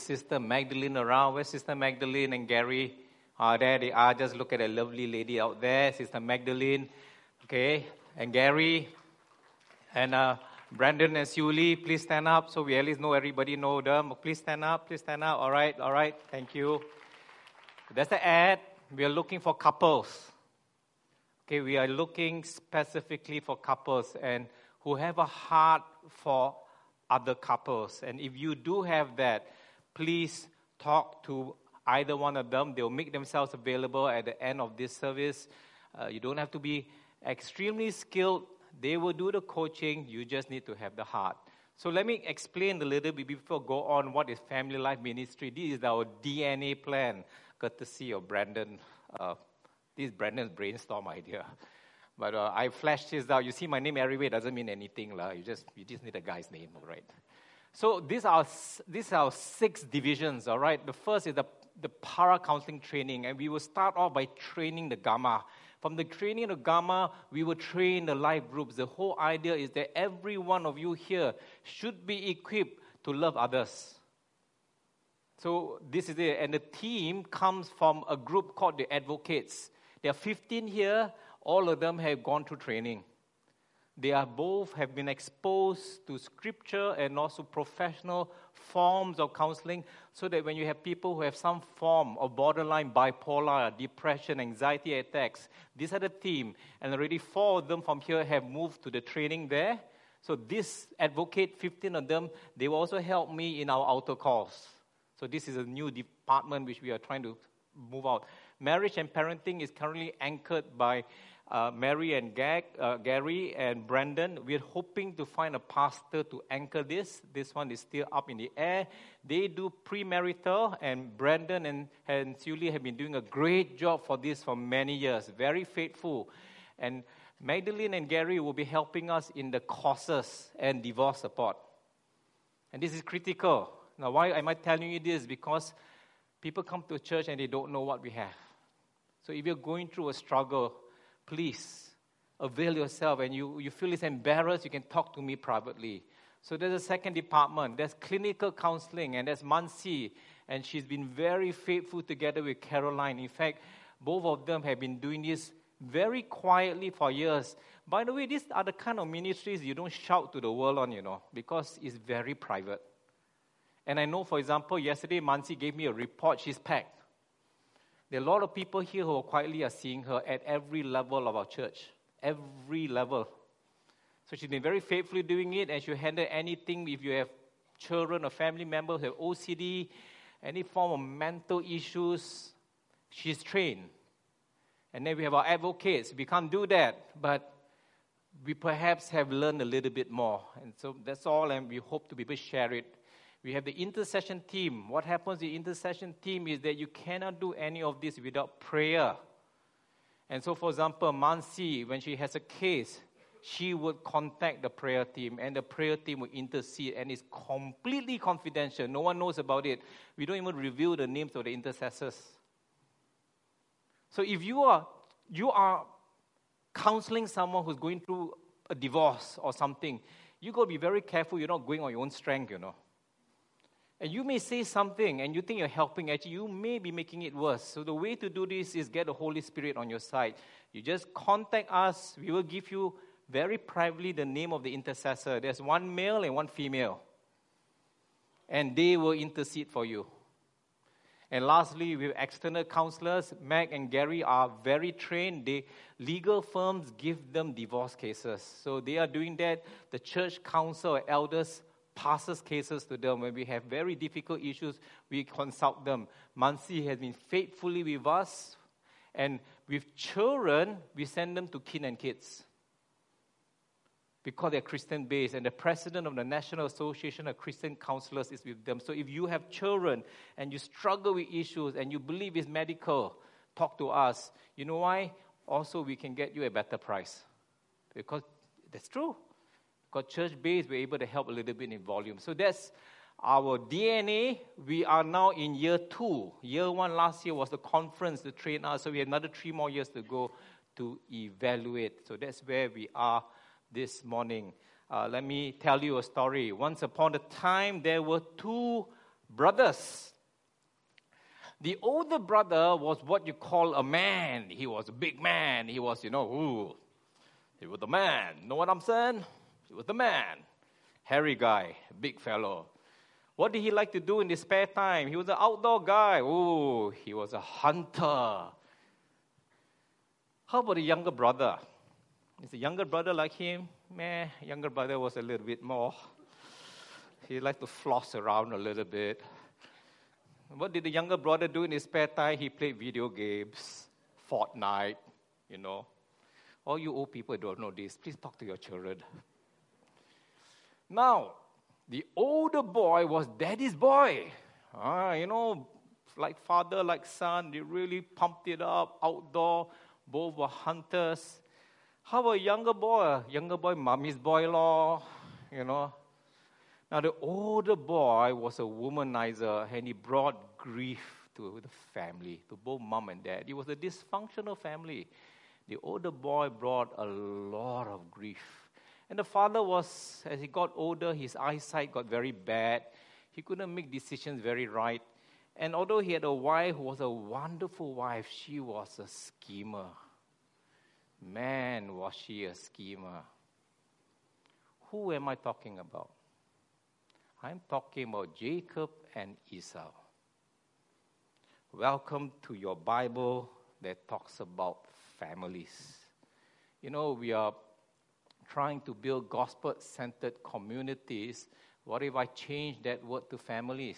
Sister Magdalene around? Where's Sister Magdalene and Gary? There they are. Just look at a lovely lady out there, Sister Magdalene. Okay, and Gary and Brandon and Sully, please stand up so we at least know everybody know them. Please stand up. All right. Thank you. That's the ad. We are looking for couples. Okay, we are looking specifically for couples and who have a heart for other couples. And if you do have that, please talk to either one of them. They'll make themselves available at the end of this service. You don't have to be extremely skilled. They will do the coaching. You just need to have the heart. So let me explain a little bit before I go on what is Family Life Ministry. This is our DNA plan, courtesy of Brandon. This is Brandon's brainstorm idea. But I flashed this out. You see my name everywhere. It doesn't mean anything. You just need a guy's name, all right? So these are 6 divisions, all right? The first is the para-counseling training. And we will start off by training the Gamma. From the training of Gamma, we will train the life groups. The whole idea is that every one of you here should be equipped to love others. So this is it. And the team comes from a group called the Advocates. There are 15 here. All of them have gone through training. They have been exposed to scripture and also professional forms of counseling, so that when you have people who have some form of borderline bipolar, depression, anxiety attacks, these are the team. And already 4 of them from here have moved to the training there. So this Advocate, 15 of them, they will also help me in our altar calls. So this is a new department which we are trying to move out. Marriage and parenting is currently anchored by Mary and Gary and Brandon. We're hoping to find a pastor to anchor this. This one is still up in the air. They do premarital, and Brandon and Sully have been doing a great job for this for many years. Very faithful. And Magdalene and Gary will be helping us in the courses and divorce support. And this is critical. Now, why am I telling you this? Because people come to church and they don't know what we have. So if you're going through a struggle, please avail yourself, and you feel it's embarrassed, you can talk to me privately. So there's a second department. There's clinical counseling, and there's Mansi, and she's been very faithful together with Caroline. In fact, both of them have been doing this very quietly for years. By the way, these are the kind of ministries you don't shout to the world on, because it's very private. And I know, for example, yesterday Mansi gave me a report. She's packed. There are a lot of people here who quietly are seeing her at every level of our church. Every level. So she's been very faithfully doing it, and she'll handle anything. If you have children or family members who have OCD, any form of mental issues, she's trained. And then we have our advocates. We can't do that, but we perhaps have learned a little bit more. And so that's all, and we hope to be able to share it. We have the intercession team. What happens in the intercession team is that you cannot do any of this without prayer. And so, for example, Mansi, when she has a case, she would contact the prayer team, and the prayer team will intercede, and it's completely confidential. No one knows about it. We don't even reveal the names of the intercessors. So if you are counseling someone who's going through a divorce or something, you got to be very careful you're not going on your own strength, And you may say something and you think you're helping. Actually, you may be making it worse. So the way to do this is get the Holy Spirit on your side. You just contact us. We will give you very privately the name of the intercessor. There's one male and one female. And they will intercede for you. And lastly, we have external counselors. Meg and Gary are very trained. Legal firms give them divorce cases. So they are doing that. The church council or elders passes cases to them. When we have very difficult issues, we consult them. Mansi has been faithfully with us. And with children, we send them to Kin and Kids, because they're Christian-based. And the president of the National Association of Christian Counselors is with them. So if you have children and you struggle with issues and you believe it's medical, talk to us. You know why? Also, we can get you a better price. Because that's true. Because church-based, we're able to help a little bit in volume. So that's our DNA. We are now in year 2. Year 1 last year was the conference to train us. So we have another 3 more years to go to evaluate. So that's where we are this morning. Let me tell you a story. Once upon a time, there were 2 brothers. The older brother was what you call a man. He was a big man. He was, he was the man. Know what I'm saying? He was the man. Hairy guy, big fellow. What did he like to do in his spare time? He was an outdoor guy. Oh, he was a hunter. How about the younger brother? Is the younger brother like him? Younger brother was a little bit more. He liked to floss around a little bit. What did the younger brother do in his spare time? He played video games, Fortnite, All you old people don't know this. Please talk to your children. Now, the older boy was daddy's boy. Like father, like son, they really pumped it up, outdoor. Both were hunters. How about younger boy? Younger boy, mommy's boy law, Now, the older boy was a womanizer, and he brought grief to the family, to both mom and dad. It was a dysfunctional family. The older boy brought a lot of grief. And the father was, as he got older, his eyesight got very bad. He couldn't make decisions very right. And although he had a wife who was a wonderful wife, she was a schemer. Man, was she a schemer. Who am I talking about? I'm talking about Jacob and Esau. Welcome to your Bible that talks about families. We are trying to build gospel-centered communities. What if I change that word to families?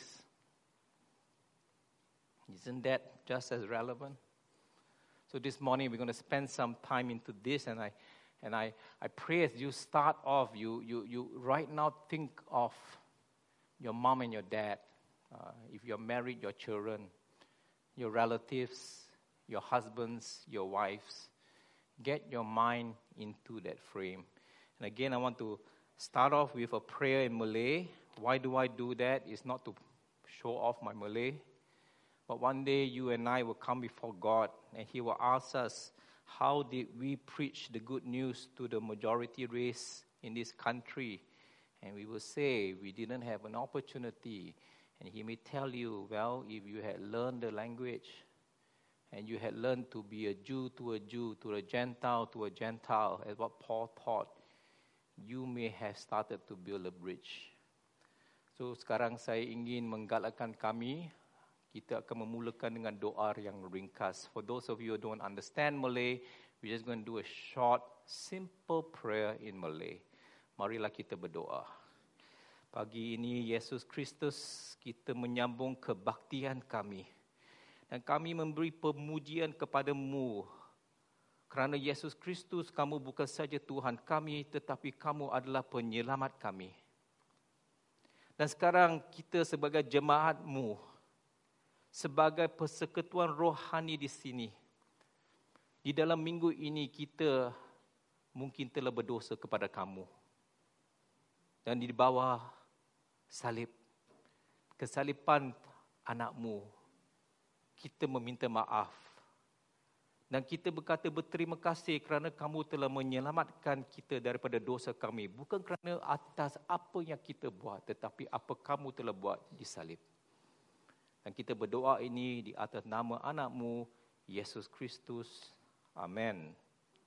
Isn't that just as relevant? So this morning we're going to spend some time into this, and I pray as you start off, you right now think of your mom and your dad. If you're married, your children, your relatives, your husbands, your wives. Get your mind into that frame. And again, I want to start off with a prayer in Malay. Why do I do that? It's not to show off my Malay. But one day you and I will come before God, and He will ask us, how did we preach the good news to the majority race in this country? And we will say, we didn't have an opportunity. And He may tell you, well, if you had learned the language, and you had learned to be a Jew, to a Gentile, as what Paul taught, you may have started to build a bridge. So sekarang saya ingin menggalakkan kami, kita akan memulakan dengan doa yang ringkas. For those of you who don't understand Malay, we're just going to do a short, simple prayer in Malay. Marilah kita berdoa. Pagi ini, Yesus Kristus, kita menyambung kebaktian kami. Dan kami memberi pemujian kepadamu. Kerana Yesus Kristus, kamu bukan saja Tuhan kami, tetapi kamu adalah penyelamat kami. Dan sekarang kita sebagai jemaatmu, sebagai persekutuan rohani di sini, di dalam minggu ini kita mungkin telah berdosa kepada kamu. Dan di bawah salib, kesaliban anakmu, kita meminta maaf. Dan kita berkata berterima kasih kerana kamu telah menyelamatkan kita daripada dosa kami. Bukan kerana atas apa yang kita buat, tetapi apa kamu telah buat di salib. Dan kita berdoa ini di atas nama anakmu, Yesus Kristus. Amen.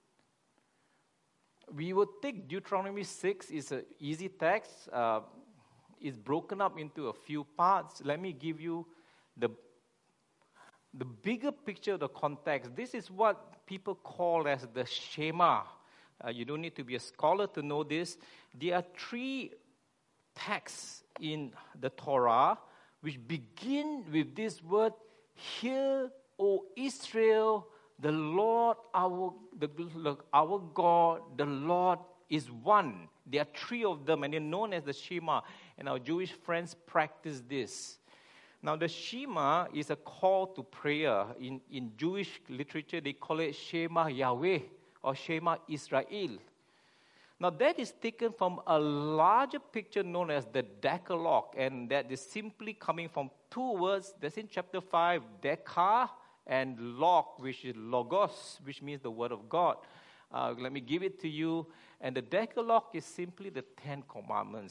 We will take Deuteronomy 6. It's an easy text. It's broken up into a few parts. Let me give you the bigger picture of the context. This is what people call as the Shema. You don't need to be a scholar to know this. There are 3 texts in the Torah which begin with this word, "Hear, O Israel, the Lord our God, the Lord is one." There are 3 of them, and they're known as the Shema. And our Jewish friends practice this. Now, the Shema is a call to prayer. In Jewish literature, they call it Shema Yahweh or Shema Israel. Now, that is taken from a larger picture known as the Decalogue, and that is simply coming from 2 words. That's in chapter 5, Deca, and log, which is logos, which means the word of God. Let me give it to you. And the Decalogue is simply the 10 commandments.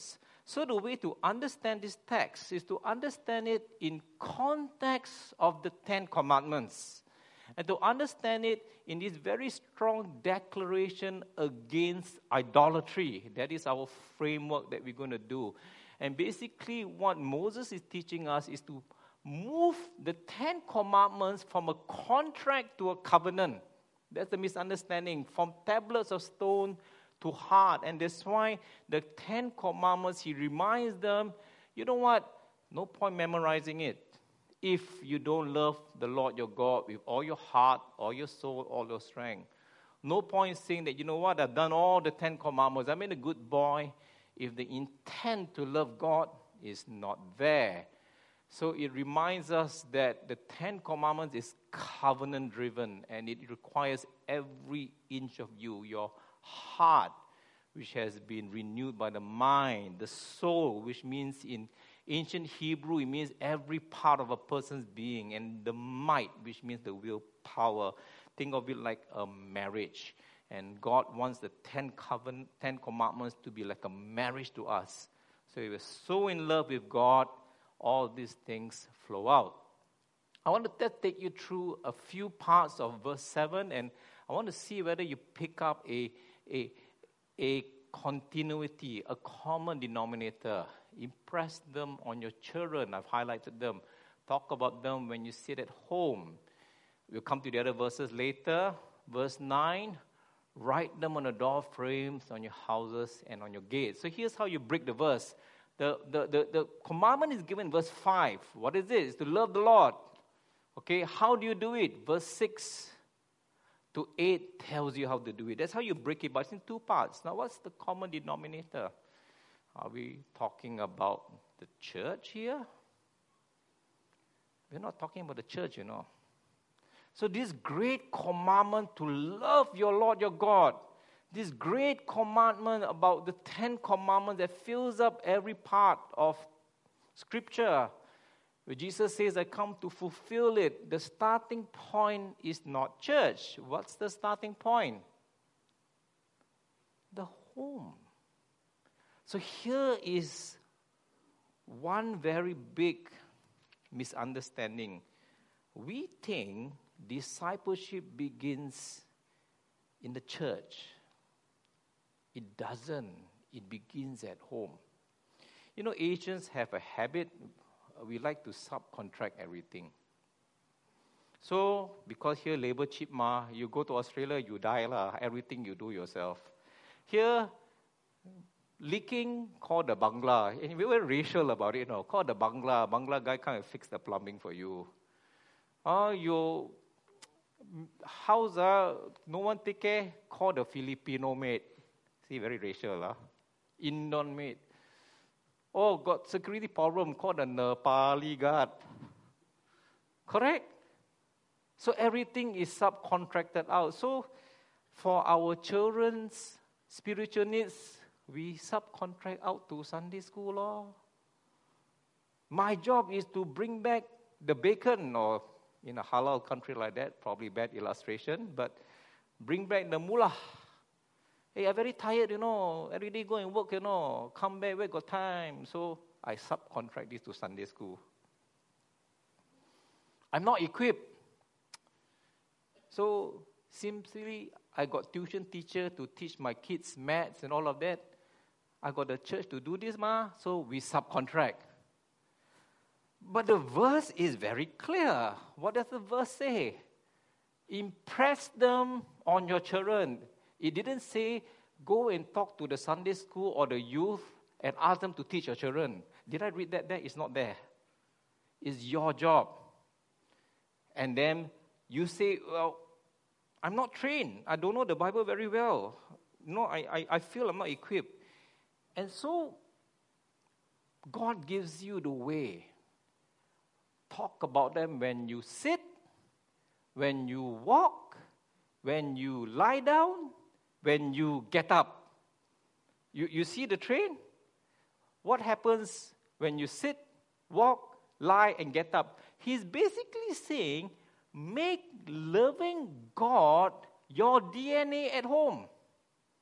So the way to understand this text is to understand it in context of the 10 Commandments. And to understand it in this very strong declaration against idolatry. That is our framework that we're going to do. And basically what Moses is teaching us is to move the 10 Commandments from a contract to a covenant. That's the misunderstanding. From tablets of stone to heart. And that's why the 10 Commandments, he reminds them, you know what? No point memorizing it if you don't love the Lord your God with all your heart, all your soul, all your strength. No point saying that, you know what, I've done all the 10 Commandments. I'm a good boy if the intent to love God is not there. So it reminds us that the 10 Commandments is covenant-driven, and it requires every inch of you, your heart, which has been renewed by the mind, the soul, which means in ancient Hebrew, it means every part of a person's being, and the might, which means the willpower. Think of it like a marriage. And God wants the 10 Commandments to be like a marriage to us. So if we're so in love with God, all these things flow out. I want to take you through a few parts of verse 7, and I want to see whether you pick up a continuity, a common denominator. Impress them on your children. I've highlighted them. Talk about them when you sit at home. We'll come to the other verses later. Verse 9, write them on the door frames, on your houses, and on your gates. So here's how you break the verse. The commandment is given in verse 5. What is it? It's to love the Lord. Okay, how do you do it? Verse 6 to 8 tells you how to do it. That's how you break it, but it's in two parts. Now, what's the common denominator? Are we talking about the church here? We're not talking about the church, you know. So this great commandment to love your Lord, your God, this great commandment about the 10 Commandments that fills up every part of Scripture, where Jesus says, I come to fulfill it. The starting point is not church. What's the starting point? The home. So here is one very big misunderstanding. We think discipleship begins in the church. It doesn't. It begins at home. You know, Asians have a habit. We like to subcontract everything. So, because here labor cheap ma, you go to Australia, you die lah. Everything you do yourself. Here, leaking, call the Bangla. And we were racial about it, you know. Call the Bangla. Bangla guy come and fix the plumbing for you. Your house, no one take care, call the Filipino maid. See, very racial, Indon maid. Oh, got security problem, call the Nepali guard. Correct? So everything is subcontracted out. So for our children's spiritual needs, we subcontract out to Sunday school. My job is to bring back the bacon, or in a halal country like that, probably bad illustration, but bring back the mullah. Hey, I'm very tired, every day go and work, come back, where got time? So I subcontract this to Sunday school. I'm not equipped. So simply, I got tuition teacher to teach my kids maths and all of that. I got the church to do this, so we subcontract. But the verse is very clear. What does the verse say? Impress them on your children. It didn't say, go and talk to the Sunday school or the youth and ask them to teach your children. Did I read that there? It's not there. It's your job. And then you say, well, I'm not trained. I don't know the Bible very well. No, I feel I'm not equipped. And so, God gives you the way. Talk about them when you sit, when you walk, when you lie down, when you get up. You see the train? What happens when you sit, walk, lie, and get up? He's basically saying, make loving God your DNA at home.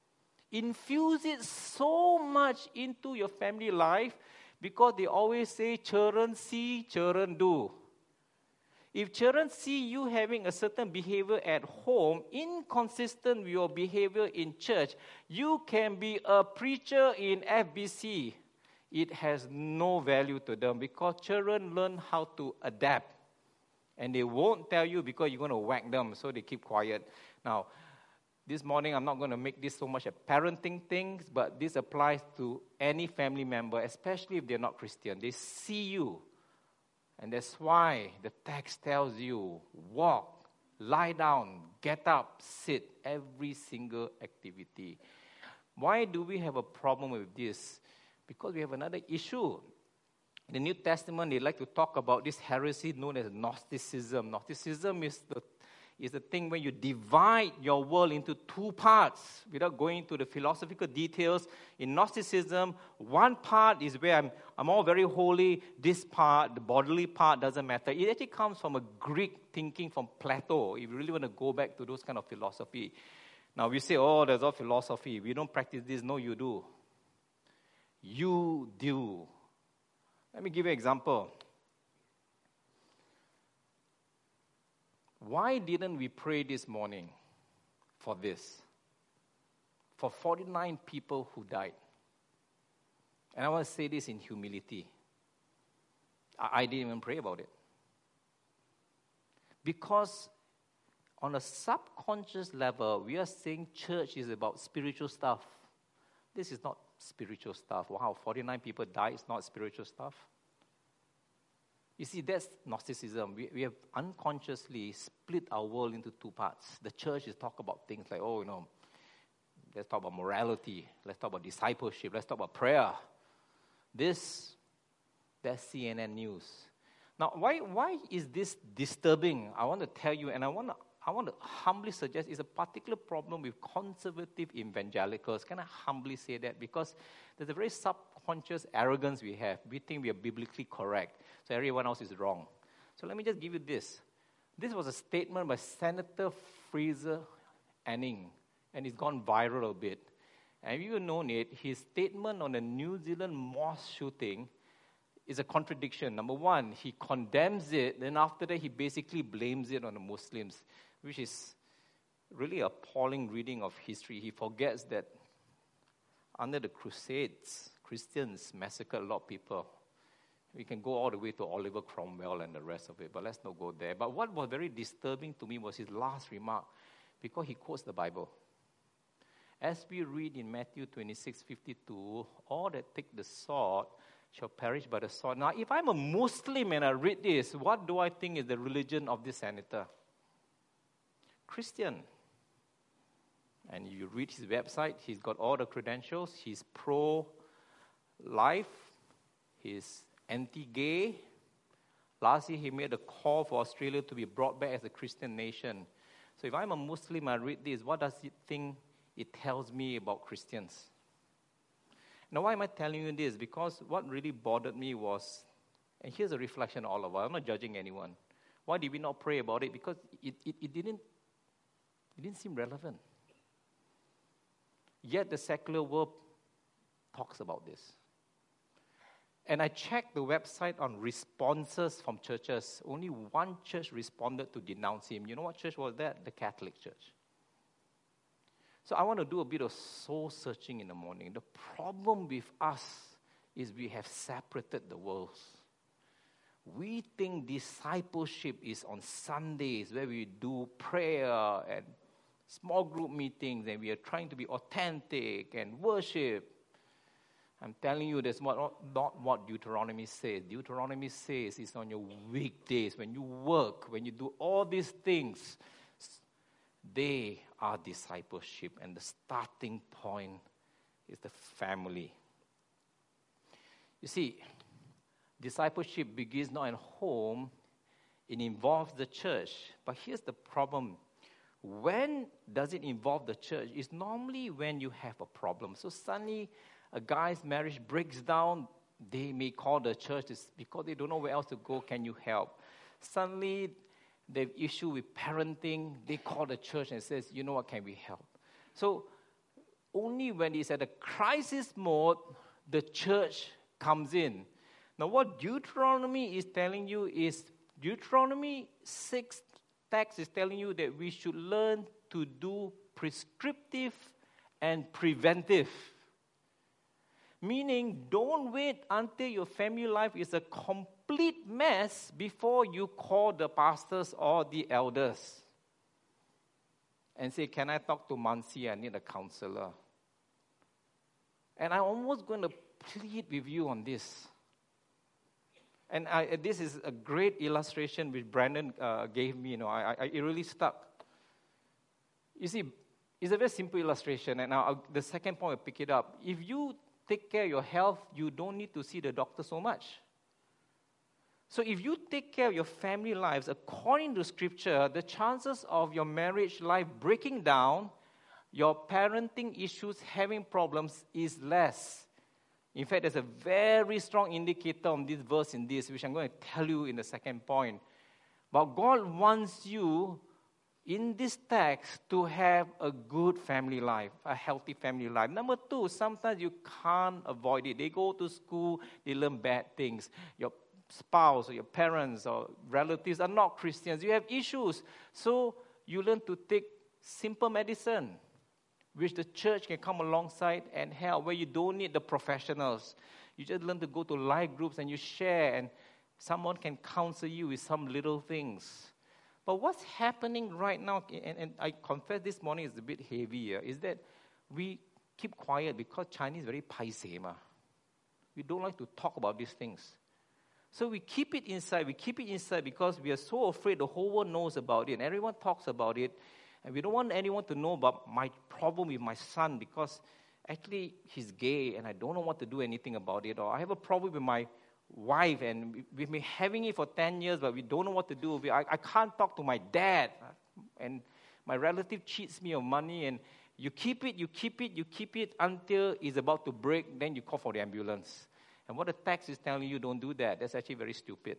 Infuse it so much into your family life because they always say, children see, children do. If children see you having a certain behavior at home, inconsistent with your behavior in church, you can be a preacher in FBC. It has no value to them because children learn how to adapt. And they won't tell you because you're going to whack them, so they keep quiet. Now, this morning, I'm not going to make this so much a parenting thing, but this applies to any family member, especially if they're not Christian. They see you. And that's why the text tells you, walk, lie down, get up, sit, every single activity. Why do we have a problem with this? Because we have another issue. In the New Testament, they like to talk about this heresy known as Gnosticism. Gnosticism is the thing where you divide your world into two parts. Without going into the philosophical details, in Gnosticism, one part is where I'm all very holy. This part, the bodily part, doesn't matter. It actually comes from a Greek thinking from Plato, if you really want to go back to those kind of philosophy. Now, we say, oh, there's all philosophy. We don't practice this. No, you do. You do. Let me give you an example. Why didn't we pray this morning for this? For 49 people who died. And I want to say this in humility. I didn't even pray about it. Because on a subconscious level, we are saying church is about spiritual stuff. This is not spiritual stuff. Wow, 49 people died, it's not spiritual stuff. You see, that's Gnosticism. We have unconsciously split our world into two parts. The church is talk about things like, let's talk about morality. Let's talk about discipleship. Let's talk about prayer. That's CNN News. Now, why is this disturbing? I want to tell you, and I want to humbly suggest it's a particular problem with conservative evangelicals. Can I humbly say that? Because there's a very subconscious arrogance we have. We think we are biblically correct, so everyone else is wrong. So let me just give you this. This was a statement by Senator Fraser Anning, and it's gone viral a bit. And if you've known it, his statement on the New Zealand mosque shooting is a contradiction. Number one, he condemns it, then after that he basically blames it on the Muslims, which is really appalling reading of history. He forgets that under the Crusades, Christians massacred a lot of people. We can go all the way to Oliver Cromwell and the rest of it, but let's not go there. But what was very disturbing to me was his last remark, because he quotes the Bible. As we read in Matthew 26:52, all that take the sword shall perish by the sword. Now, if I'm a Muslim and I read this, what do I think is the religion of this senator? Christian. And you read his website, he's got all the credentials. He's pro-life. He's anti-gay. Last year, he made a call for Australia to be brought back as a Christian nation. So if I'm a Muslim, I read this, what does it think it tells me about Christians? Now, why am I telling you this? Because what really bothered me was, and here's a reflection of all of us, I'm not judging anyone. Why did we not pray about it? Because it didn't seem relevant. Yet the secular world talks about this. And I checked the website on responses from churches. Only one church responded to denounce him. You know what church was that? The Catholic Church. So I want to do a bit of soul searching in the morning. The problem with us is we have separated the worlds. We think discipleship is on Sundays where we do prayer and small group meetings and we are trying to be authentic and worship. I'm telling you, that's not what Deuteronomy says. Deuteronomy says it's on your weekdays, when you work, when you do all these things, they are discipleship, and the starting point is the family. You see, discipleship begins not at home, it involves the church. But here's the problem. When does it involve the church? It's normally when you have a problem. So suddenly, a guy's marriage breaks down, they may call the church because they don't know where else to go. Can you help? Suddenly, they have issue with parenting, they call the church and says, you know what, can we help? So only when it's at a crisis mode, the church comes in. Now, what Deuteronomy is telling you is, Deuteronomy 6 text is telling you that we should learn to do prescriptive and preventive. Meaning, don't wait until your family life is a complete mess before you call the pastors or the elders and say, can I talk to Mansi? I need a counselor. And I'm almost going to plead with you on this. And this is a great illustration which Brandon gave me. It really stuck. You see, it's a very simple illustration. And the second point, I'll pick it up. If you take care of your health, you don't need to see the doctor so much. So if you take care of your family lives, according to Scripture, the chances of your marriage life breaking down, your parenting issues having problems is less. In fact, there's a very strong indicator on this verse in this, which I'm going to tell you in the second point. But God wants you, in this text, to have a good family life, a healthy family life. Number two, sometimes you can't avoid it. They go to school, they learn bad things. Your spouse or your parents or relatives are not Christians. You have issues. So you learn to take simple medicine, which the church can come alongside and help, where you don't need the professionals. You just learn to go to life groups and you share, and someone can counsel you with some little things. But what's happening right now, and I confess this morning is a bit heavier, is that we keep quiet because Chinese is very paiseh. We don't like to talk about these things. So we keep it inside. We keep it inside because we are so afraid the whole world knows about it, and everyone talks about it. And we don't want anyone to know about my problem with my son because actually he's gay and I don't know what to do anything about it. Or I have a problem with my wife and we've been having it for 10 years but we don't know what to do. I can't talk to my dad and my relative cheats me of money, and you keep it until it's about to break, then you call for the ambulance. And what the text is telling you, don't do that. That's actually very stupid.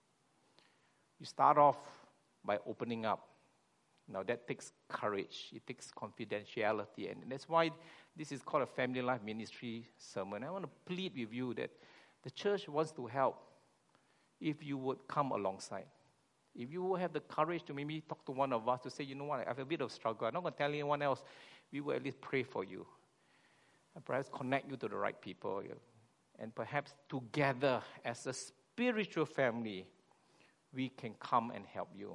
You start off by opening up. Now, that takes courage. It takes confidentiality. And that's why this is called a family life ministry sermon. I want to plead with you that the church wants to help if you would come alongside. If you will have the courage to maybe talk to one of us to say, you know what, I have a bit of struggle. I'm not going to tell anyone else. We will at least pray for you. And perhaps connect you to the right people. And perhaps together as a spiritual family, we can come and help you.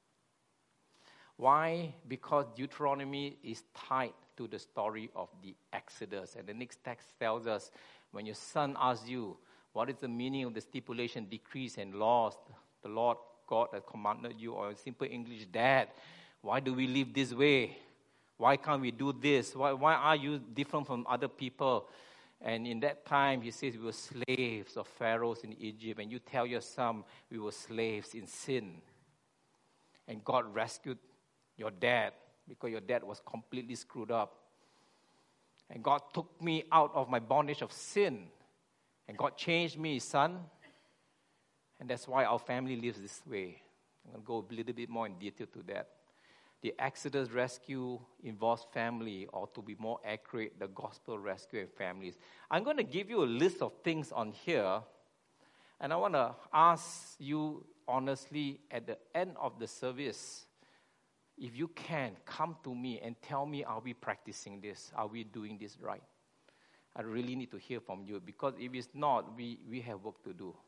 Why? Because Deuteronomy is tied to the story of the Exodus. And the next text tells us, when your son asks you, what is the meaning of the stipulation, decrees, and laws the Lord God has commanded you, or in simple English, Dad, why do we live this way? Why can't we do this? Why are you different from other people? And in that time, he says, we were slaves of pharaohs in Egypt. And you tell your son, we were slaves in sin. And God rescued your dad, because your dad was completely screwed up. And God took me out of my bondage of sin. And God changed me, son. And that's why our family lives this way. I'm going to go a little bit more in detail to that. The Exodus rescue involves family, or to be more accurate, the gospel rescue and families. I'm going to give you a list of things on here. And I want to ask you honestly at the end of the service, if you can, come to me and tell me, are we practicing this? Are we doing this right? I really need to hear from you, because if it's not, we have work to do.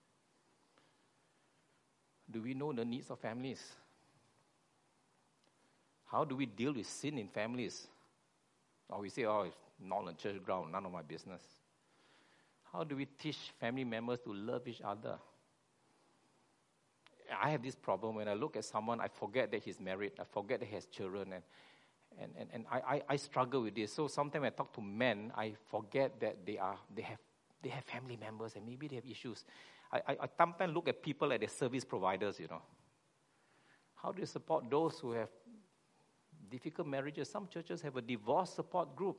Do we know the needs of families? How do we deal with sin in families? Or we say, it's not on church ground, none of my business. How do we teach family members to love each other? I have this problem. When I look at someone, I forget that he's married. I forget that he has children. And I struggle with this. So sometimes when I talk to men, I forget that they have family members and maybe they have issues. I sometimes look at people like their service providers, How do you support those who have difficult marriages? Some churches have a divorce support group.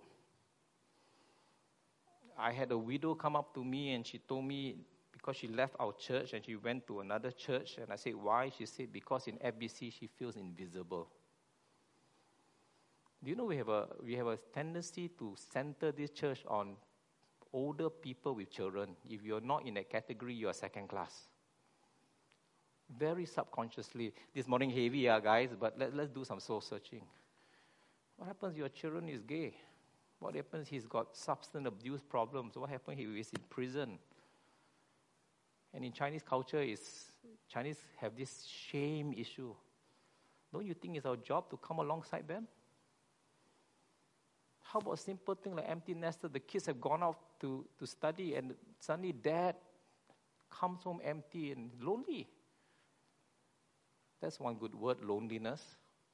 I had a widow come up to me and she told me, because she left our church and she went to another church. And I said, why? She said, because in FBC she feels invisible. Do you know we have a tendency to center this church on older people with children? If you're not in that category, you are second class. Very subconsciously. This morning heavy, guys, but let's do some soul searching. What happens if your children is gay? What happens he's got substance abuse problems? What happens if he's in prison? And in Chinese culture, Chinese have this shame issue. Don't you think it's our job to come alongside them? How about a simple thing like empty nester? The kids have gone out to study and suddenly dad comes home empty and lonely. That's one good word, loneliness.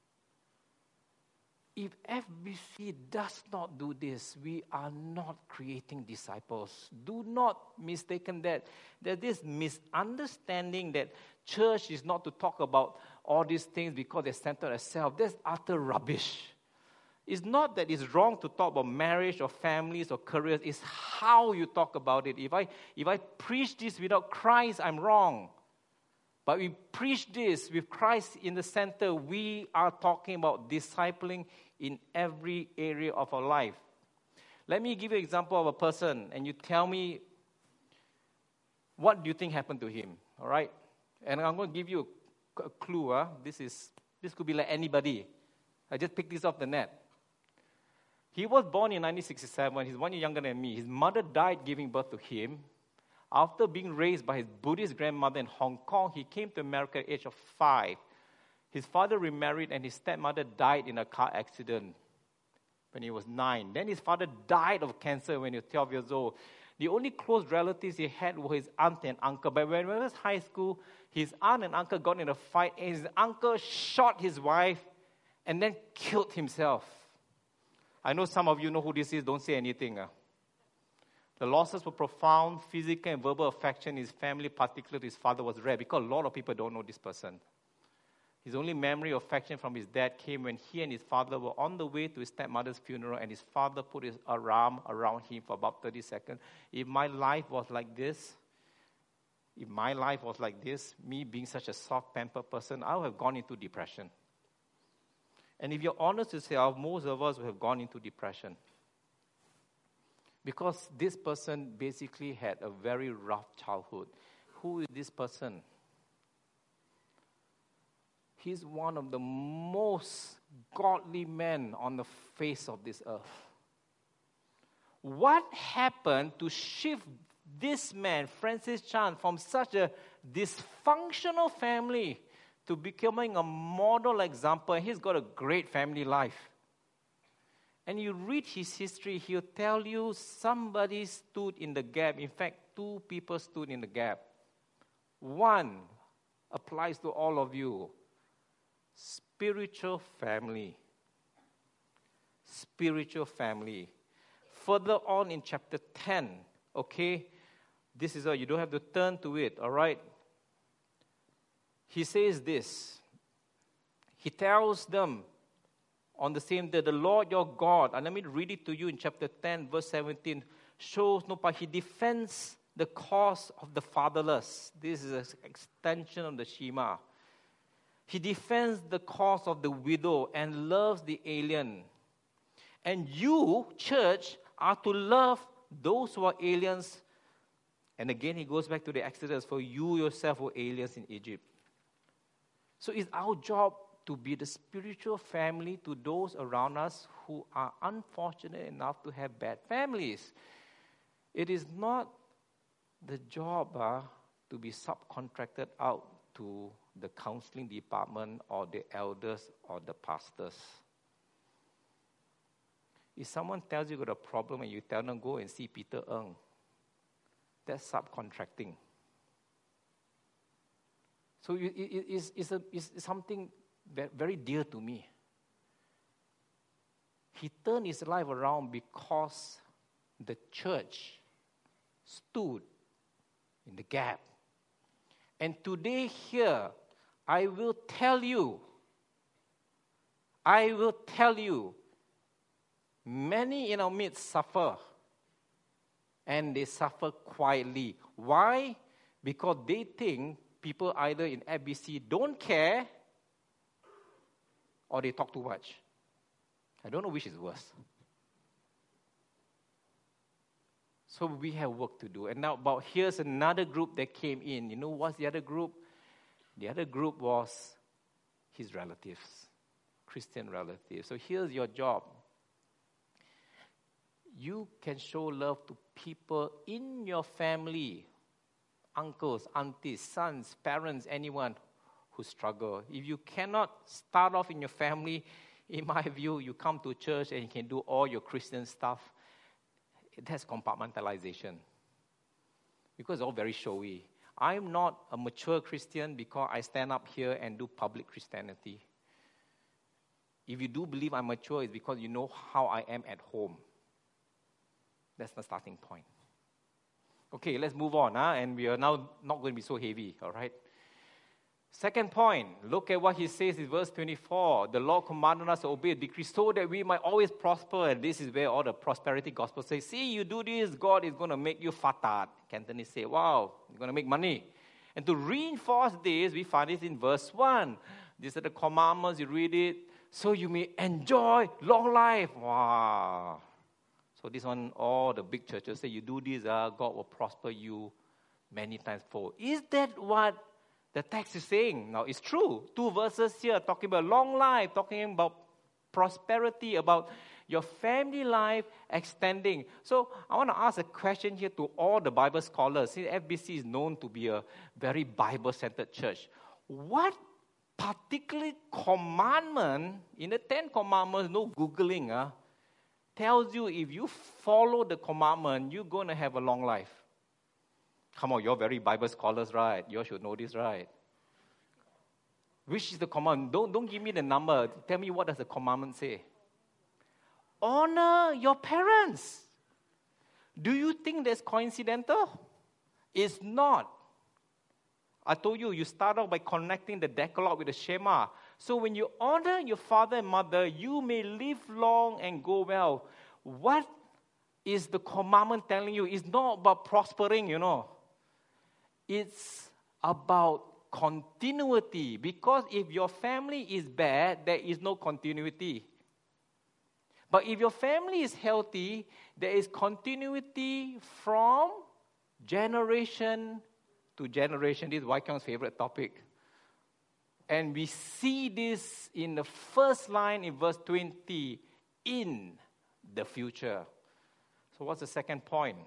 If FBC does not do this, we are not creating disciples. Do not mistaken that. There's this misunderstanding that church is not to talk about all these things because they center themselves. That's utter rubbish. It's not that it's wrong to talk about marriage or families or careers. It's how you talk about it. If I preach this without Christ, I'm wrong. But we preach this with Christ in the center. We are talking about discipling in every area of our life. Let me give you an example of a person, and you tell me what do you think happened to him, all right? And I'm going to give you a clue. This could be like anybody. I just picked this off the net. He was born in 1967. He's 1 year younger than me. His mother died giving birth to him. After being raised by his Buddhist grandmother in Hong Kong, he came to America at the age of 5. His father remarried and his stepmother died in a car accident when he was 9. Then his father died of cancer when he was 12 years old. The only close relatives he had were his aunt and uncle. But when he was in high school, his aunt and uncle got in a fight, and his uncle shot his wife and then killed himself. I know some of you know who this is. Don't say anything. The losses were profound. Physical and verbal affection in his family, particularly his father, was rare because a lot of people don't know this person. His only memory of affection from his dad came when he and his father were on the way to his stepmother's funeral, and his father put his arm around him for about 30 seconds. If my life was like this, me being such a soft-pampered person, I would have gone into depression. And if you're honest to say, most of us would have gone into depression. Because this person basically had a very rough childhood. Who is this person? He's one of the most godly men on the face of this earth. What happened to shift this man, Francis Chan, from such a dysfunctional family to becoming a model example? He's got a great family life. And you read his history, he'll tell you somebody stood in the gap. In fact, 2 people stood in the gap. One applies to all of you. Spiritual family. Spiritual family. Further on in chapter 10, okay, this is all, you don't have to turn to it, all right? He says this. He tells them on the same day, the Lord your God, and let me read it to you in chapter 10, verse 17, shows no part. He defends the cause of the fatherless. This is an extension of the Shema. He defends the cause of the widow and loves the alien. And you, church, are to love those who are aliens. And again, he goes back to the Exodus, for you yourself were aliens in Egypt. So it's our job to be the spiritual family to those around us who are unfortunate enough to have bad families. It is not the job to be subcontracted out to the counseling department or the elders or the pastors. If someone tells you got a problem and you tell them, go and see Peter Ng, that's subcontracting. So it's something very dear to me. He turned his life around because the church stood in the gap. And today here, I will tell you, many in our midst suffer. And they suffer quietly. Why? Because they think people either in FBC don't care or they talk too much. I don't know which is worse. So we have work to do. And now, but here's another group that came in. You know what's the other group? The other group was his relatives, Christian relatives. So here's your job. You can show love to people in your family, uncles, aunties, sons, parents, anyone who struggle. If you cannot start off in your family, in my view, you come to church and you can do all your Christian stuff. That's compartmentalization. Because it's all very showy. I'm not a mature Christian because I stand up here and do public Christianity. If you do believe I'm mature, it's because you know how I am at home. That's the starting point. Okay, let's move on. And we are now not going to be so heavy, all right? Second point, look at what he says in verse 24. The Lord commanded us to obey a decree so that we might always prosper. And this is where all the prosperity gospel says, see, you do this, God is going to make you fatat. Cantonese say, wow, you're going to make money. And to reinforce this, we find it in verse 1. These are the commandments, you read it, so you may enjoy long life. Wow. So this one, all the big churches say, you do this, God will prosper you many times fold. Is that what the text is saying? Now, it's true. 2 verses here talking about long life, talking about prosperity, about your family life extending. So I want to ask a question here to all the Bible scholars. See, FBC is known to be a very Bible-centered church. What particular commandment in the 10 commandments, no Googling, tells you if you follow the commandment, you're going to have a long life? Come on, you're very Bible scholars, right? You should know this, right? Which is the command? Don't give me the number. Tell me, what does the commandment say? Honor your parents. Do you think that's coincidental? It's not. I told you, you start off by connecting the Decalogue with the Shema. So when you honor your father and mother, you may live long and go well. What is the commandment telling you? It's not about prospering, It's about continuity. Because if your family is bad, there is no continuity. But if your family is healthy, there is continuity from generation to generation. This is Waikiong's favorite topic. And we see this in the first line in verse 20, in the future. So what's the second point?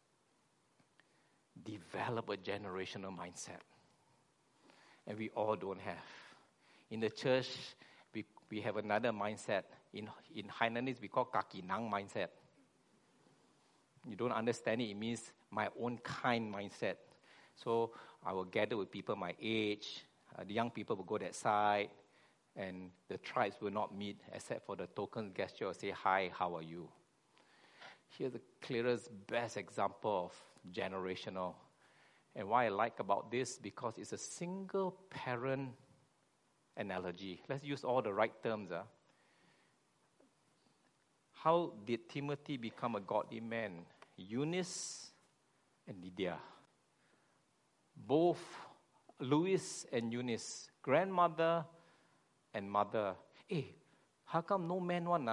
Develop a generational mindset. And we all don't have. In the church, we have another mindset. In Hainanese, we call kakinang mindset. You don't understand it. It means my own kind mindset. So I will gather with people my age. The young people will go that side. And the tribes will not meet except for the token gesture or say, hi, how are you? Here's the clearest, best example of generational. And why I like about this, because it's a single parent analogy. Let's use all the right terms. How did Timothy become a godly man? Eunice and Lydia. Both Louis and Eunice, grandmother and mother. Hey, how come no man one?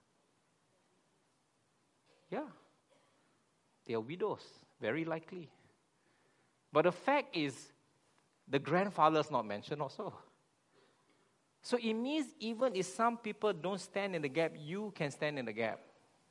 Yeah, they are widows, very likely. But the fact is, the grandfather's not mentioned also. So it means even if some people don't stand in the gap, you can stand in the gap.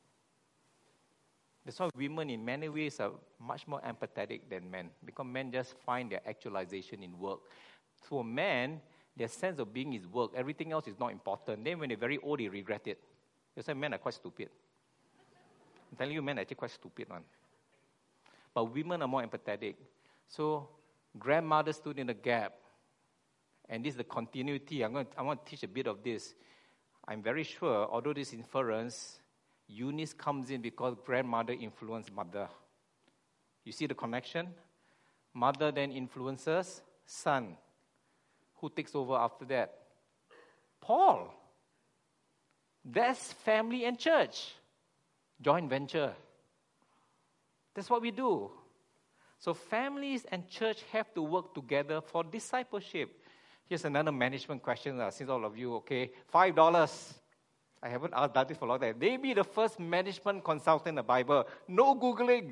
That's why women in many ways are much more empathetic than men, because men just find their actualization in work. For men, their sense of being is work. Everything else is not important. Then when they're very old, they regret it. That's why men are quite stupid. I'm telling you, men are actually quite stupid one. But women are more empathetic. So grandmother stood in the gap. And this is the continuity. I want to teach a bit of this. I'm very sure, although this inference, Eunice comes in because grandmother influenced mother. You see the connection? Mother then influences son. Who takes over after that? Paul. That's family and church. Joint venture. That's what we do. So families and church have to work together for discipleship. Here's another management question, since all of you, okay. $5. I haven't done this for a long time. They be the first management consultant in the Bible. No Googling.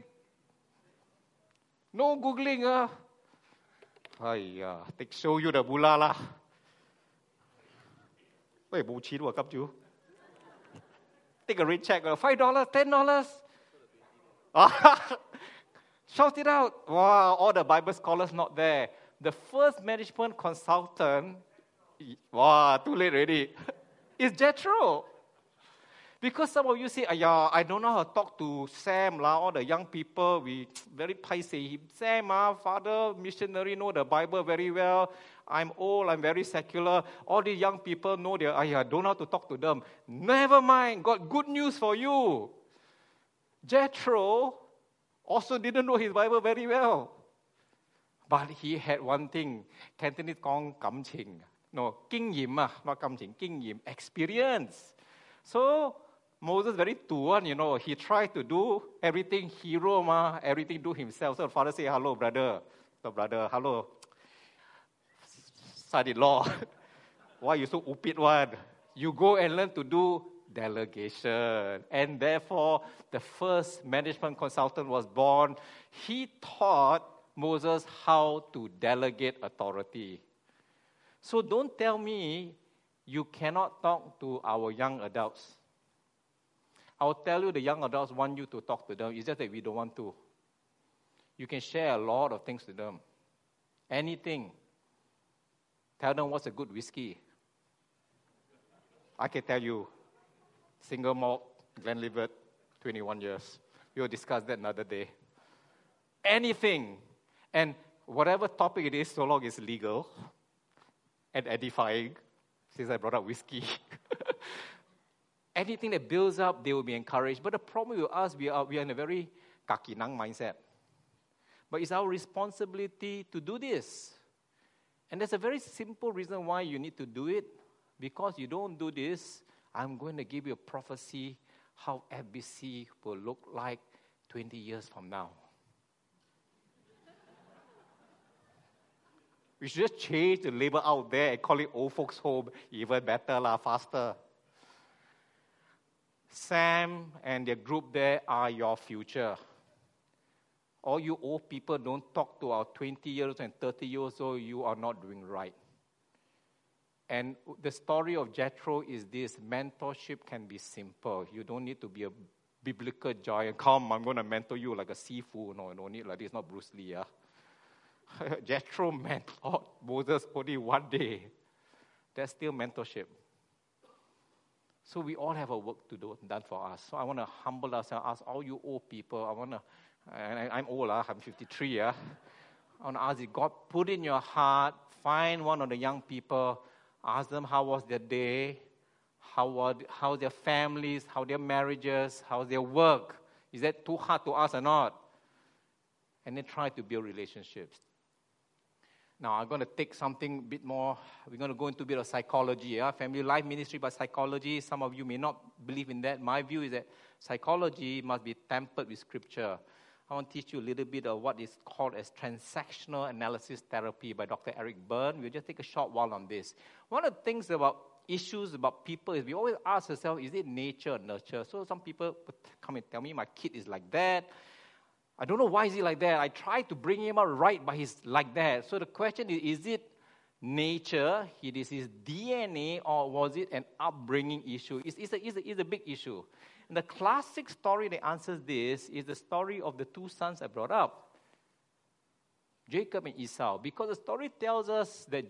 No Googling. Take show you the bula lah. Wait, bullshit, what up to? Take a rate check. $5, $10. Shout it out. Wow, all the Bible scholars not there. The first management consultant, wow, too late already, is Jethro. Because some of you say, I don't know how to talk to Sam, all the young people, we very paiseh. Sam, father, missionary, know the Bible very well. I'm old, I'm very secular. All these young people know, I don't know how to talk to them. Never mind, got good news for you. Jethro also didn't know his Bible very well. But he had one thing, Cantonese call cảm情. No, 經驗, not 感情, 經驗, experience. So, Moses very tuan, he tried to do everything hero, everything do himself. So the father say, hello, brother. So brother, hello. Son-in-law, why you so upit one? You go and learn to do delegation. And therefore, the first management consultant was born. He taught Moses how to delegate authority. So don't tell me you cannot talk to our young adults. I'll tell you the young adults want you to talk to them. It's just that we don't want to. You can share a lot of things to them. Anything. Tell them what's a good whiskey. I can tell you. Single malt, Glenlivet, 21 years. We'll discuss that another day. Anything. And whatever topic it is, so long it's legal and edifying, since I brought up whiskey. Anything that builds up, they will be encouraged. But the problem with us, we are in a very kakinang mindset. But it's our responsibility to do this. And there's a very simple reason why you need to do it. Because you don't do this, I'm going to give you a prophecy how FBC will look like 20 years from now. We should just change the label out there and call it old folks home. Even better, faster. Sam and their group there are your future. All you old people don't talk to our 20 years and 30 years old, you are not doing right. And the story of Jethro is this: mentorship can be simple. You don't need to be a biblical giant. Come, I'm going to mentor you like a Sifu. No, no need like this, not Bruce Lee. Jethro mentored Moses only one day. That's still mentorship. So we all have a work to do done for us. So I want to humble ourselves, ask all you old people. I'm old, I'm 53. I want to ask you, God, put in your heart, find one of the young people, ask them how was their day, how their families, how their marriages, how their work. Is that too hard to ask or not? And then try to build relationships. Now, I'm going to take something a bit more. We're going to go into a bit of psychology. Family life ministry by psychology. Some of you may not believe in that. My view is that psychology must be tempered with scripture. I want to teach you a little bit of what is called as transactional analysis therapy by Dr. Eric Berne. We'll just take a short while on this. One of the things about issues about people is we always ask ourselves, is it nature or nurture? So some people come and tell me, my kid is like that. I don't know why is he like that. I tried to bring him up right, but he's like that. So the question is it nature, it is his DNA, or was it an upbringing issue? It's a big issue. And the classic story that answers this is the story of the two sons I brought up, Jacob and Esau. Because the story tells us that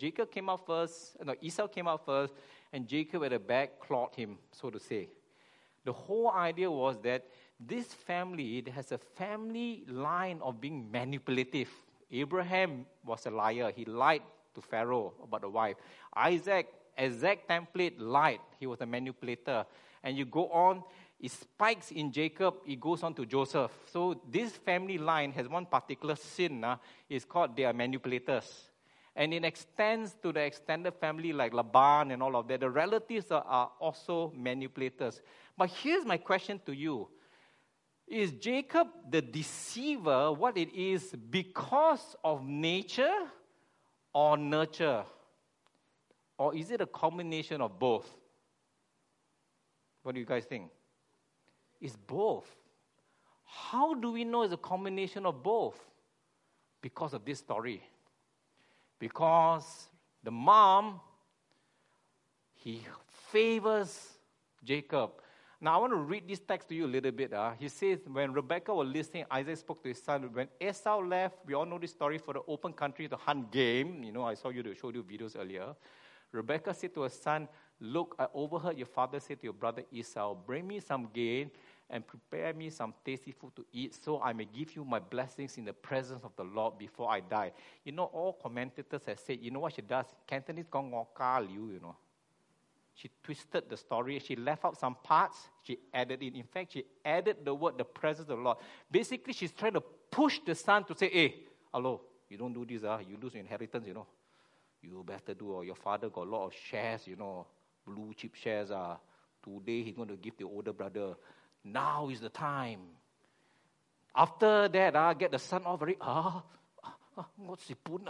Esau came out first, and Jacob at the back clawed him, so to say. The whole idea was that this family has a family line of being manipulative. Abraham was a liar. He lied to Pharaoh about the wife. Isaac, exact template, lied. He was a manipulator. And you go on, it spikes in Jacob, it goes on to Joseph. So this family line has one particular sin. It's called they are manipulators. And it extends to the extended family like Laban and all of that. The relatives are also manipulators. But here's my question to you. Is Jacob the deceiver what it is because of nature or nurture? Or is it a combination of both? What do you guys think? It's both. How do we know it's a combination of both? Because of this story. Because the mom, he favors Jacob. Now, I want to read this text to you a little bit. He says, when Rebekah was listening, Isaac spoke to his son. When Esau left, we all know this story, for the open country to hunt game. I showed you videos earlier. Rebekah said to her son, look, I overheard your father say to your brother Esau, bring me some game and prepare me some tasty food to eat so I may give you my blessings in the presence of the Lord before I die. All commentators have said, what she does? Cantonese gong ka liu, She twisted the story. She left out some parts. She added in. In fact, she added the word, the presence of the Lord. Basically, she's trying to push the son to say, hey, hello, you don't do this, you lose your inheritance, You better do, or your father got a lot of shares, blue chip shares. Today, he's going to give the older brother. Now is the time. After that, get the son off very, what's the point?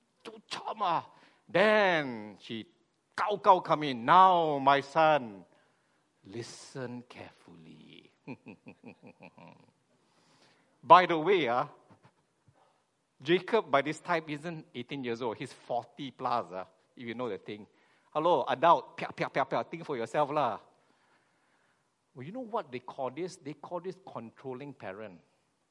Then she Gao come in. Now, my son, listen carefully. By the way, Jacob by this time isn't 18 years old. He's 40 plus, if you know the thing. Hello, adult, think for yourself lah. Well, you know what they call this? They call this controlling parent.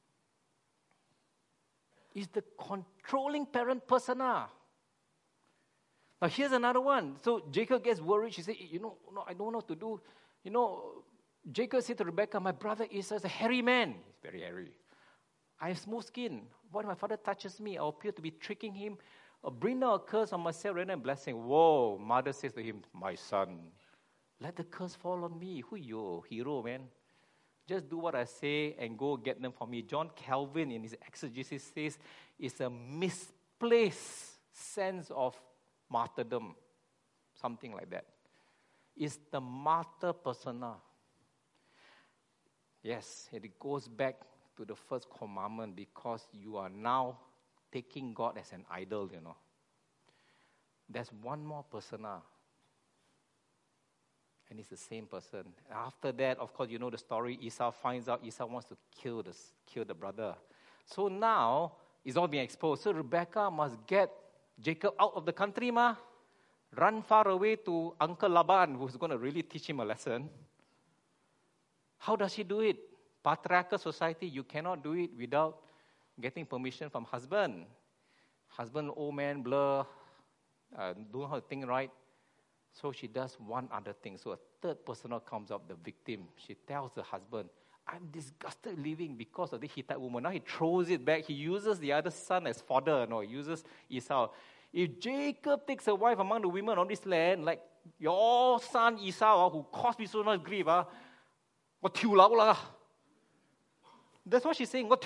It's the controlling parent persona. Now, here's another one. So, Jacob gets worried. She said, no, I don't know what to do. Jacob said to Rebekah, my brother Esau is a hairy man. He's very hairy. I have smooth skin. When my father touches me, I appear to be tricking him. Bring down a curse on myself rather than blessing. Whoa, mother says to him, my son, let the curse fall on me. Who you, hero, man? Just do what I say and go get them for me. John Calvin, in his exegesis, says it's a misplaced sense of martyrdom, something like that. It's the martyr persona. Yes, it goes back to the first commandment because you are now taking God as an idol, There's one more persona. And it's the same person. After that, of course, you know the story. Esau finds out Esau wants to kill the brother. So now, it's all being exposed. So Rebekah must get Jacob out of the country, run far away to Uncle Laban, who's going to really teach him a lesson. How does she do it? Patriarchal society, you cannot do it without getting permission from husband. Husband, old man, blur, don't know how to think right. So she does one other thing. So a third person comes up, the victim. She tells the husband, I'm disgusted living because of the Hittite woman. Now he throws it back. He uses the other son as fodder. No, he uses Esau. If Jacob takes a wife among the women on this land, like your son Esau, who caused me so much grief, that's what she's saying.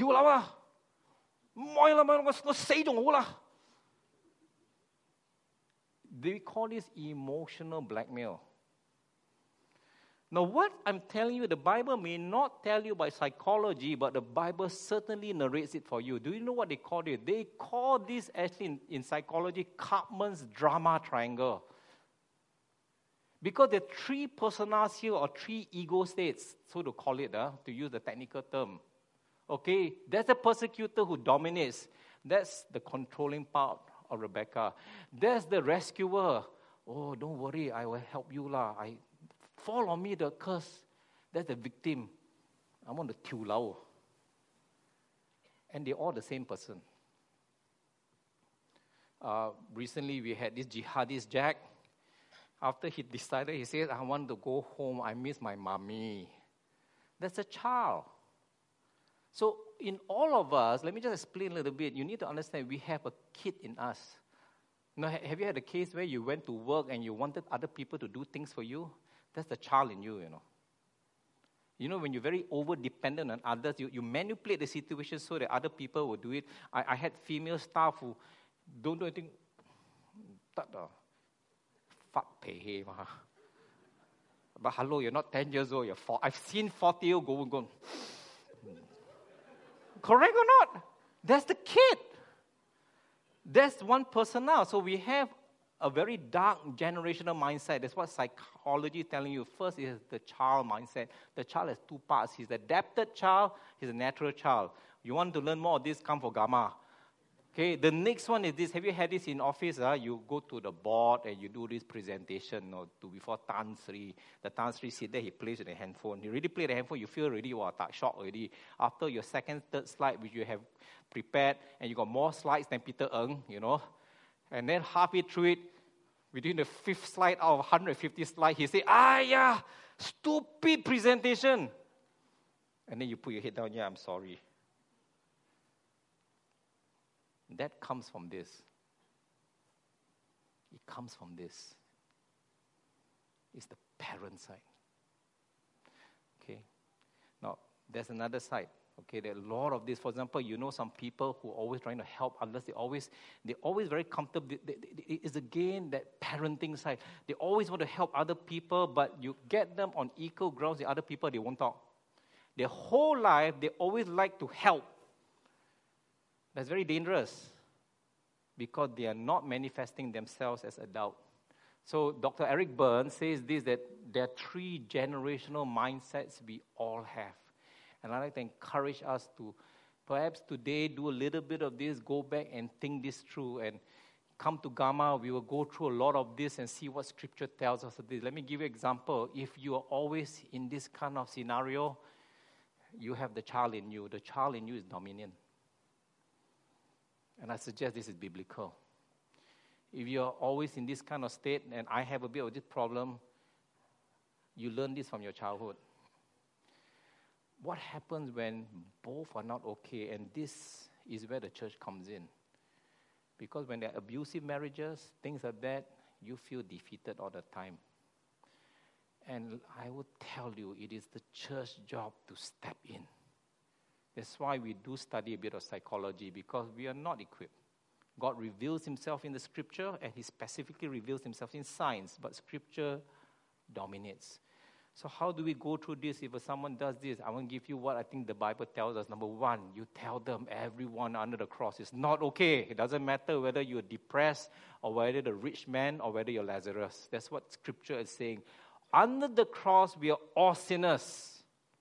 They call this emotional blackmail. Now, what I'm telling you, the Bible may not tell you by psychology, but the Bible certainly narrates it for you. Do you know what they call it? They call this actually in psychology Karpman's drama triangle. Because there are three personas here, or three ego states, so to call it, to use the technical term. Okay, there's a persecutor who dominates. That's the controlling part of Rebekah. There's the rescuer. Oh, don't worry, I will help you lah. Fall on me the curse. That's the victim. I want to tiu lao. And they're all the same person. Recently, we had this jihadist Jack. After he decided, he said, I want to go home. I miss my mommy. That's a child. So in all of us, let me just explain a little bit. You need to understand we have a kid in us. Now, have you had a case where you went to work and you wanted other people to do things for you? That's the child in you, when you're very over-dependent on others, you manipulate the situation so that other people will do it. I had female staff who don't do anything. But hello, you're not 10 years old, you're 4. I've seen 40-year-old go. Correct or not? That's the kid. That's one person now. So we have a very dark generational mindset. That's what psychology is telling you. First is the child mindset. The child has two parts. He's the adapted child, he's a natural child. You want to learn more of this, come for Gamma. Okay, the next one is this. Have you had this in office? You go to the board and you do this presentation before Tan Sri. The Tan Sri sit there, he plays with the handphone. You really play the handphone, you feel already, shocked already. After your second, third slide, which you have prepared, and you got more slides than Peter Ng, And then halfway through it, within the fifth slide out of 150 slides, he said, stupid presentation. And then you put your head down, I'm sorry. That comes from this. It comes from this. It's the parent side. Okay. Now, there's another side. Okay, there are a lot of this. For example, some people who are always trying to help others. They're always very comfortable. It's again that parenting side. They always want to help other people, but you get them on equal grounds with other people, they won't talk. Their whole life, they always like to help. That's very dangerous because they are not manifesting themselves as adults. So Dr. Eric Burns says this, that there are 3 generational mindsets we all have. And I'd like to encourage us to perhaps today do a little bit of this, go back and think this through, and come to Gamma. We will go through a lot of this and see what Scripture tells us of this. Let me give you an example. If you are always in this kind of scenario, you have the child in you. The child in you is dominant. And I suggest this is biblical. If you're always in this kind of state, and I have a bit of this problem, you learn this from your childhood. What happens when both are not okay? And this is where the church comes in. Because when there are abusive marriages, things like that, you feel defeated all the time. And I would tell you, it is the church's job to step in. That's why we do study a bit of psychology, because we are not equipped. God reveals himself in the Scripture, and he specifically reveals himself in science, but Scripture dominates. So how do we go through this? If someone does this, I want to give you what I think the Bible tells us. Number 1, you tell them everyone under the cross is not okay. It doesn't matter whether you're depressed or whether the rich man or whether you're Lazarus. That's what Scripture is saying. Under the cross, we are all sinners.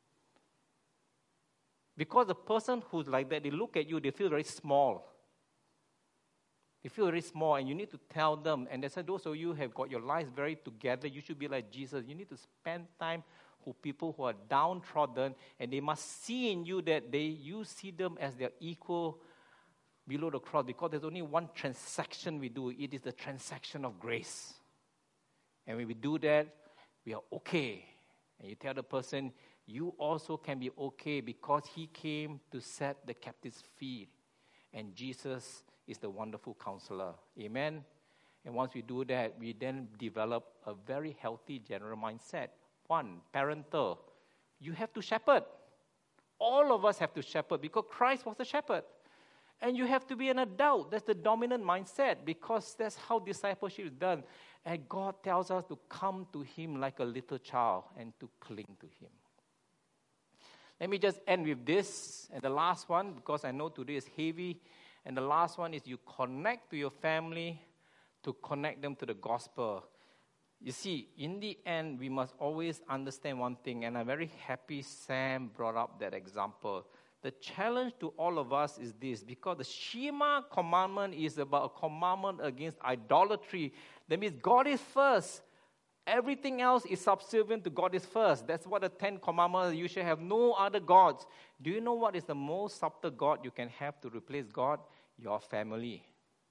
Because the person who's like that, they look at you, they feel very small. They feel very small, and you need to tell them. And that's why those of you who have got your lives very together, you should be like Jesus. You need to spend time with people who are downtrodden, and they must see in you that you see them as their equal below the cross, because there's only one transaction we do. It is the transaction of grace. And when we do that, we are okay. And you tell the person, you also can be okay because he came to set the captives free. And Jesus is the wonderful counselor. Amen? And once we do that, we then develop a very healthy general mindset. 1, parental. You have to shepherd. All of us have to shepherd because Christ was a shepherd. And you have to be an adult. That's the dominant mindset, because that's how discipleship is done. And God tells us to come to him like a little child and to cling to him. Let me just end with this. And the last one, because I know today is heavy. And the last one is you connect to your family to connect them to the gospel. You see, in the end, we must always understand one thing. And I'm very happy Sam brought up that example. The challenge to all of us is this, because the Shema commandment is about a commandment against idolatry. That means God is first. Everything else is subservient to God is first. That's what the 10 commandments, you shall have no other gods. Do you know what is the most subtle God you can have to replace God? Your family.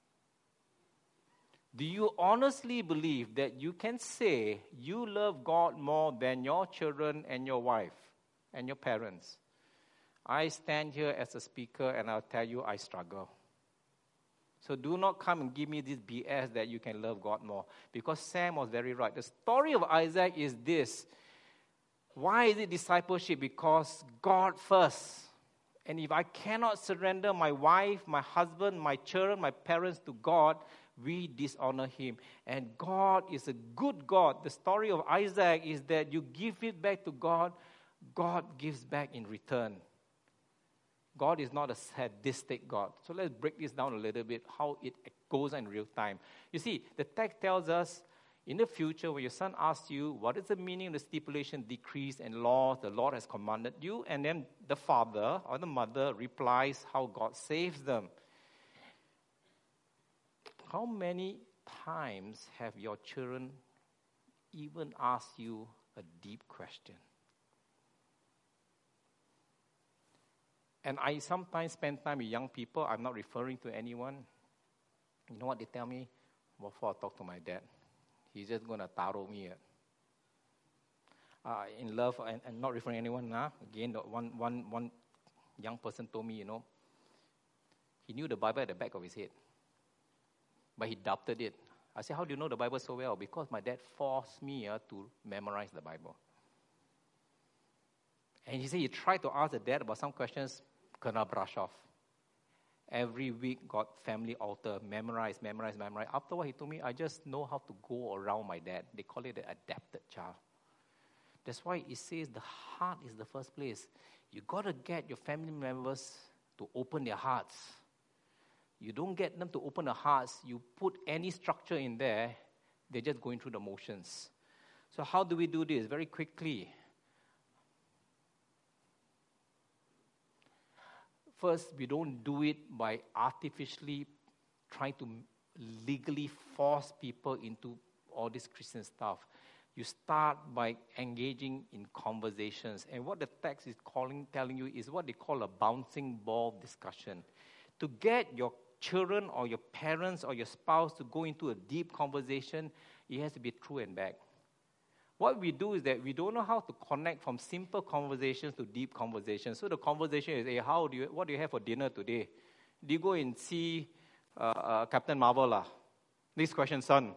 Do you honestly believe that you can say you love God more than your children and your wife and your parents? I stand here as a speaker and I'll tell you I struggle. So do not come and give me this BS that you can love God more. Because Sam was very right. The story of Isaac is this. Why is it discipleship? Because God first. And if I cannot surrender my wife, my husband, my children, my parents to God, we dishonor him. And God is a good God. The story of Isaac is that you give it back to God, God gives back in return. God is not a sadistic God. So let's break this down a little bit, how it goes in real time. You see, the text tells us, in the future, when your son asks you, what is the meaning of the stipulation, decrees, and laws the Lord has commanded you? And then the father or the mother replies how God saves them. How many times have your children even asked you a deep question? And I sometimes spend time with young people. I'm not referring to anyone. You know what they tell me? Before I talk to my dad, he's just going to taro me. In love, and not referring to anyone now. Again, one young person told me, he knew the Bible at the back of his head, but he doubted it. I said, how do you know the Bible so well? Because my dad forced me to memorize the Bible. And he said he tried to ask the dad about some questions, kena brush off. Every week got family altar, memorize. After what he told me, I just know how to go around my dad. They call it the adapted child. That's why it says the heart is the first place. You got to get your family members to open their hearts. You don't get them to open their hearts. You put any structure in there, they're just going through the motions. So how do we do this? Very quickly. First, we don't do it by artificially trying to legally force people into all this Christian stuff. You start by engaging in conversations. And what the text is telling you is what they call a bouncing ball discussion. To get your children or your parents or your spouse to go into a deep conversation, it has to be through and back. What we do is that we don't know how to connect from simple conversations to deep conversations. So the conversation is, hey, what do you have for dinner today? Do you go and see Captain Marvel? Next question, son.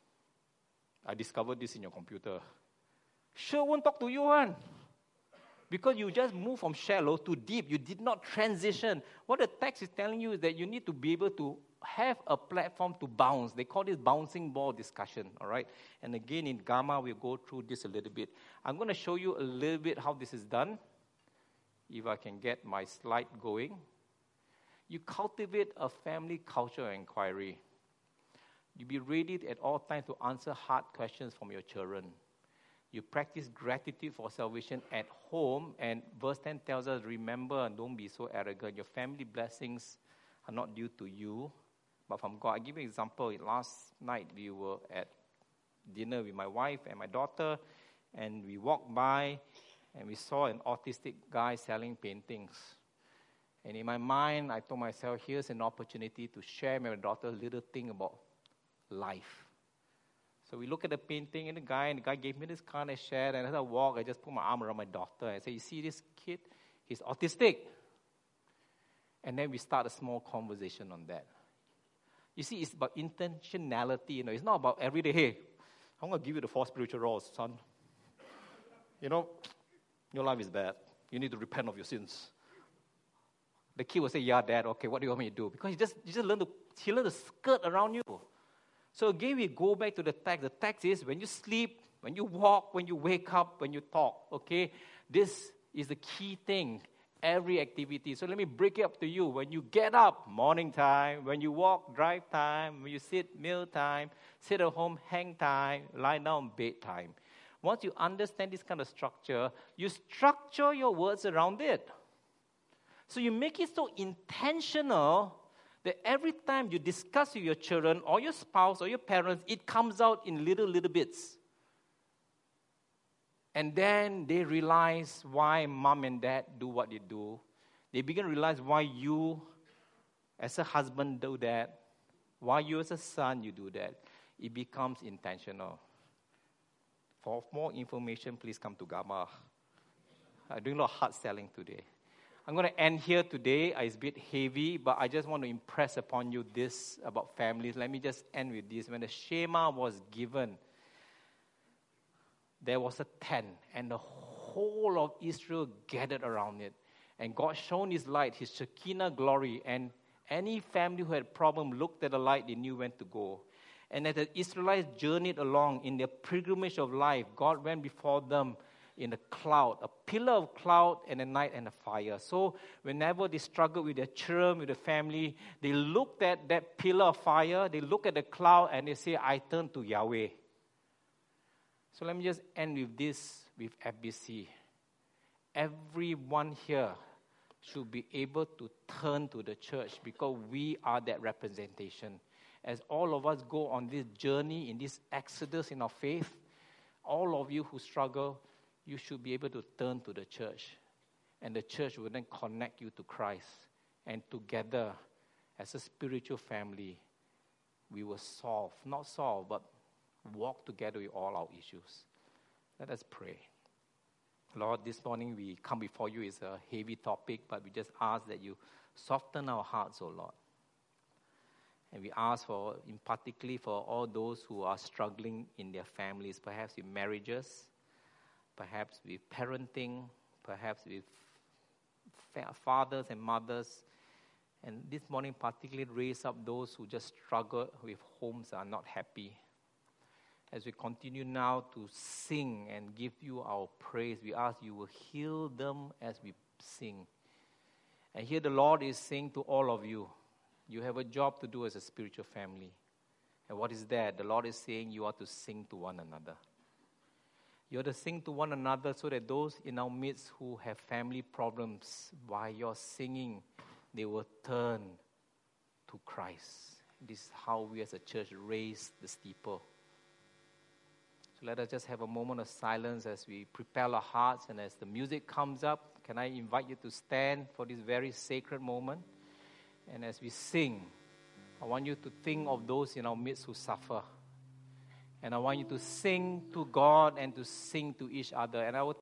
I discovered this in your computer. Sure won't talk to you, one. Because you just moved from shallow to deep. You did not transition. What the text is telling you is that you need to be able to have a platform to bounce. They call this bouncing ball discussion, all right? And again, in Gamma, we'll go through this a little bit. I'm going to show you a little bit how this is done. If I can get my slide going. You cultivate a family culture of inquiry. You be ready at all times to answer hard questions from your children. You practice gratitude for salvation at home. And verse 10 tells us, remember, and don't be so arrogant. Your family blessings are not due to you, but from God. I'll give you an example. Last night, we were at dinner with my wife and my daughter, and we walked by, and we saw an autistic guy selling paintings. And in my mind, I told myself, here's an opportunity to share with my daughter a little thing about life. So we look at the painting and the guy gave me this card I shared, and as I walk, I just put my arm around my daughter and say, you see this kid? He's autistic. And then we start a small conversation on that. You see, it's about intentionality. It's not about every day, hey, I'm going to give you the 4 spiritual laws, son. Your life is bad. You need to repent of your sins. The kid will say, yeah, Dad, okay, what do you want me to do? Because you just learn to skirt around you. So again, we go back to the text. The text is when you sleep, when you walk, when you wake up, when you talk, okay? This is the key thing, every activity. So let me break it up to you. When you get up, morning time. When you walk, drive time. When you sit, meal time. Sit at home, hang time. Lie down, bedtime. Once you understand this kind of structure, you structure your words around it. So you make it so intentional that every time you discuss with your children or your spouse or your parents, it comes out in little bits. And then they realize why mom and dad do what they do. They begin to realize why you, as a husband, do that. Why you, as a son, you do that. It becomes intentional. For more information, please come to Gamma. I'm doing a lot of hard selling today. I'm going to end here today. It's a bit heavy, but I just want to impress upon you this about families. Let me just end with this. When the Shema was given, there was a tent, and the whole of Israel gathered around it. And God shone His light, His Shekinah glory, and any family who had a problem looked at the light, they knew when to go. And as the Israelites journeyed along in their pilgrimage of life, God went before them, in a cloud, a pillar of cloud and a night and a fire. So whenever they struggle with their children, with the family, they look at that pillar of fire, they look at the cloud, and they say, I turn to Yahweh. So let me just end with this, with FBC. Everyone here should be able to turn to the church because we are that representation. As all of us go on this journey, in this exodus in our faith, all of you who struggle, you should be able to turn to the church. And the church will then connect you to Christ. And together, as a spiritual family, we will but walk together with all our issues. Let us pray. Lord, this morning we come before you. It's a heavy topic, but we just ask that you soften our hearts, O Lord. And we ask for, in particular, for all those who are struggling in their families, perhaps with marriages, perhaps with parenting, perhaps with fathers and mothers. And this morning particularly raise up those who just struggle with homes that are not happy. As we continue now to sing and give you our praise, we ask you will heal them as we sing. And here the Lord is saying to all of you, you have a job to do as a spiritual family. And what is that? The Lord is saying you are to sing to one another. You are to sing to one another so that those in our midst who have family problems, while you're singing, they will turn to Christ. This is how we as a church raise the steeple. So let us just have a moment of silence as we prepare our hearts, and as the music comes up, can I invite you to stand for this very sacred moment? And as we sing, I want you to think of those in our midst who suffer. And I want you to sing to God and to sing to each other. And I will